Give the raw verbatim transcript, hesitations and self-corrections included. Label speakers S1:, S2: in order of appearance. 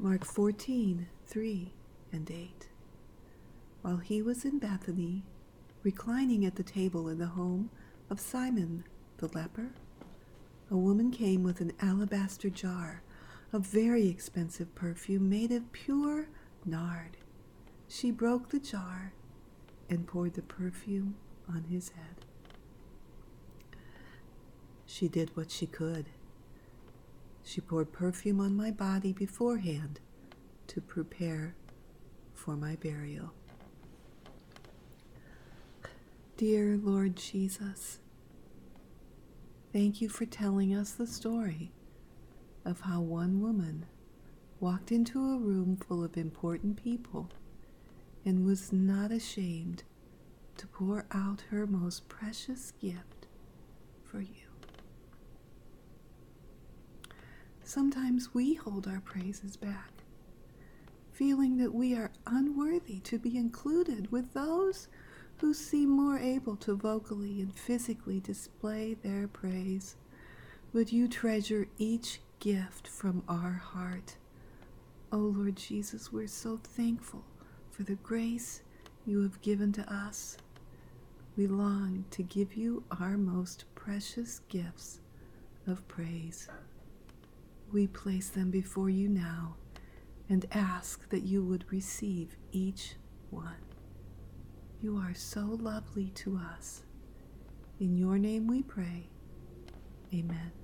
S1: Mark fourteen, three and eight. While he was in Bethany, reclining at the table in the home of Simon the leper, a woman came with an alabaster jar of very expensive perfume made of pure nard. She broke the jar and poured the perfume on his head. She did what she could. She poured perfume on my body beforehand to prepare for my burial. Dear Lord Jesus, thank you for telling us the story of how one woman walked into a room full of important people and was not ashamed to pour out her most precious gift for you. Sometimes we hold our praises back, feeling that we are unworthy to be included with those who seem more able to vocally and physically display their praise. Would you treasure each gift from our heart? Oh Lord Jesus, we're so thankful for the grace you have given to us. We long to give you our most precious gifts of praise. We place them before you now and ask that you would receive each one. You are so lovely to us. In your name we pray. Amen.